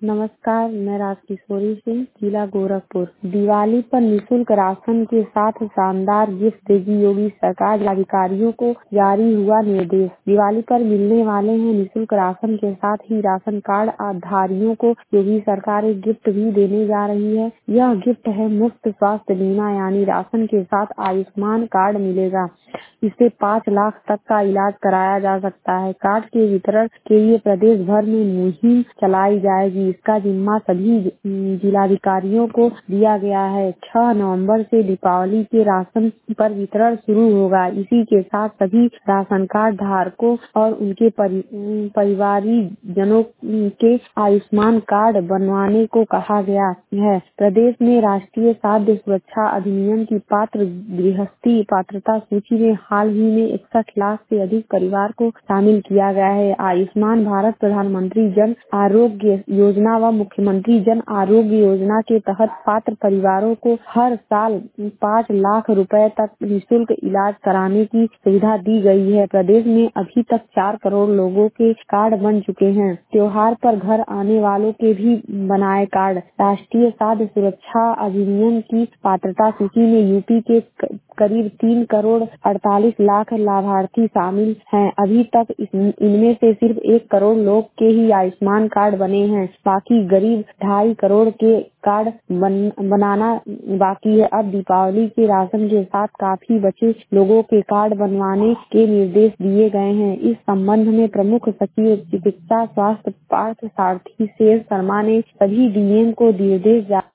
नमस्कार, मैं राजकिशोरी सिंह, जिला गोरखपुर। दिवाली पर निःशुल्क राशन के साथ शानदार गिफ्ट देगी योगी सरकार, जिलाधिकारियों को जारी हुआ निर्देश। दिवाली पर मिलने वाले हैं निःशुल्क राशन के साथ ही राशन कार्ड धारियों को योगी सरकार एक गिफ्ट भी देने जा रही है। यह गिफ्ट है मुफ्त स्वास्थ्य बीमा, यानी राशन के साथ आयुष्मान कार्ड मिलेगा। इससे 5 लाख तक का इलाज कराया जा सकता है। कार्ड के वितरण के लिए प्रदेश भर में मुहिम चलाई जाएगी। इसका जिम्मा सभी जिलाधिकारियों को दिया गया है। 6 नवंबर से दीपावली के राशन पर वितरण शुरू होगा। इसी के साथ सभी राशन कार्ड धारकों और उनके परिवारीजनों के आयुष्मान कार्ड बनवाने को कहा गया है। प्रदेश में राष्ट्रीय खाद्य सुरक्षा अधिनियम की पात्र गृहस्थी पात्रता सूची में हाल ही में 61 लाख से अधिक परिवार को शामिल किया गया है। आयुष्मान भारत प्रधानमंत्री जन आरोग्य योजना व मुख्यमंत्री जन आरोग्य योजना के तहत पात्र परिवारों को हर साल 5 लाख रुपए तक निःशुल्क इलाज कराने की सुविधा दी गई है। प्रदेश में अभी तक 4 करोड़ लोगों के कार्ड बन चुके हैं। त्योहार पर घर आने वालों के भी बनाए कार्ड। राष्ट्रीय खाद्य सुरक्षा अधिनियम की पात्रता सूची में यूपी के करीब 3 करोड़ 48 लाख लाभार्थी शामिल हैं। अभी तक इनमें से सिर्फ 1 करोड़ लोग के ही आयुष्मान कार्ड बने हैं। बाकी करीब 2.5 करोड़ के कार्ड बनाना बाकी है। अब दीपावली के राशन के साथ काफी बचे लोगों के कार्ड बनवाने के निर्देश दिए गए हैं। इस संबंध में प्रमुख सचिव चिकित्सा स्वास्थ्य पार्थ सारथी शेर शर्मा ने सभी डीएम को निर्देश